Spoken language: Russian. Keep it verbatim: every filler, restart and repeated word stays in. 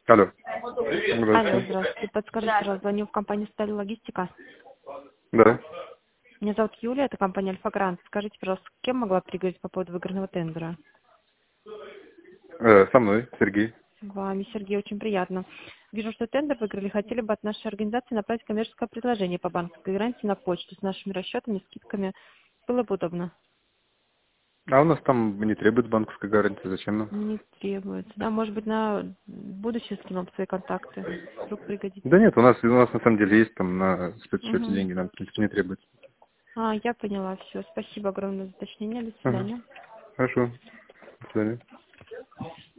Алло. Алло, Здравствуйте. здравствуйте. Подскажите, пожалуйста, звоню в компанию «Сталь Логистика». Да. Меня зовут Юлия, это компания «Альфа Грант». Скажите, пожалуйста, с кем могла переговорить по поводу выигранного тендера? Э, со мной, Сергей. С вами, Сергей, очень приятно. Вижу, что тендер выиграли. Хотели бы от нашей организации направить коммерческое предложение по банковской гарантии на почту с нашими расчетами, скидками. Было бы удобно. А у нас там не требует банковской гарантии. Зачем нам? Не требуется. Да, может быть, на будущее скину свои контакты. Вдруг Да пригодится. нет, у нас, у нас на самом деле есть там на спецсчете Угу. деньги, нам в принципе не требуется. А, я поняла. Все. Спасибо огромное за уточнение. До Ага. свидания. Хорошо. До свидания.